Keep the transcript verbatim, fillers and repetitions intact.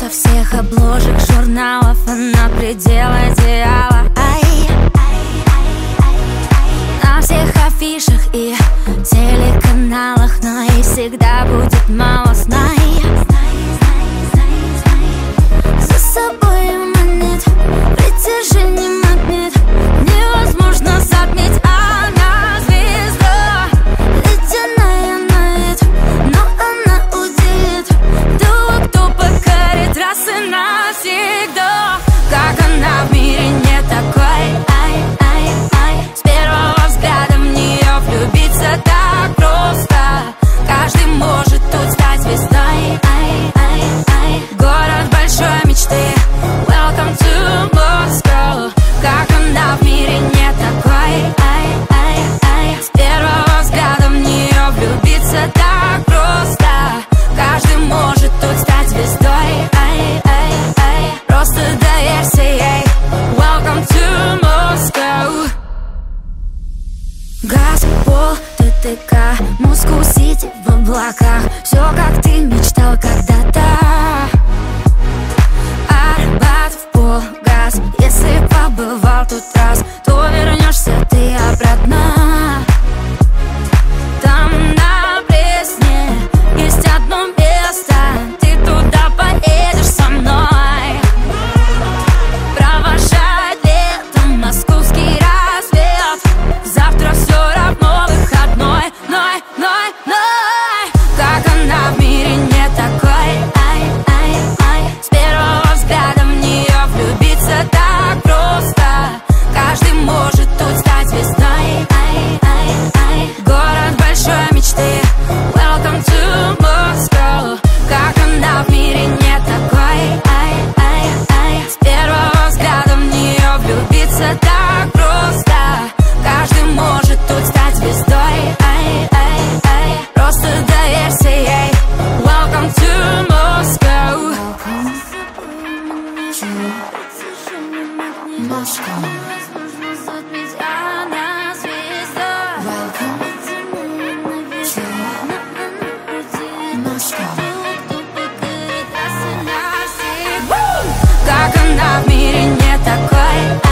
Со всех обложек журналов она предел одеяла. Ай. На всех афишах и телеканалах, но ей всегда будет мало. Знай, за собой манит притяжение, магнит, невозможно затмить. Она звезда, ледяная на вид, но она удивит того, кто покорит раз и навсегда. Как она в мире не такой, ай, ай, ай. С первого взгляда в нее влюбиться так просто. Каждый может тут стать звездой, ай, ай, ай. Город большой мечты, welcome to Moscow. Как она в мире не такой, ай, ай, ай. С первого взгляда в нее влюбиться так просто. Каждый может тут стать звездой, ай, ай, ай. Просто доверься ей, welcome to Moscow. Газ, пол, ТТК, Москва-Сити в облаках. Все, как ты мечтал когда-то. Арбат в пол, газ. Если побывал тут раз, то вернешься ты обратно. Там на Пресне есть одно место, ты туда поедешь со мной. Провожать летом московский рассвет. Завтра все равно выходной, ной, ной, ной. Как она в мире не такой, ай, ай, ай. С первого взгляда в нее влюбиться так просто. Каждый может тут стать звездой, ай, ай, ай. Город большой мечты, welcome to Moscow. Как она в мире не такой, ай, ай, ай. С первого взгляда в нее влюбиться так просто. Каждый может тут стать звездой, ай, ай, ай. Просто доверься ей, welcome to Moscow. Moscow. Она звезда. Welcome to Moscow. Как она в мире не такой.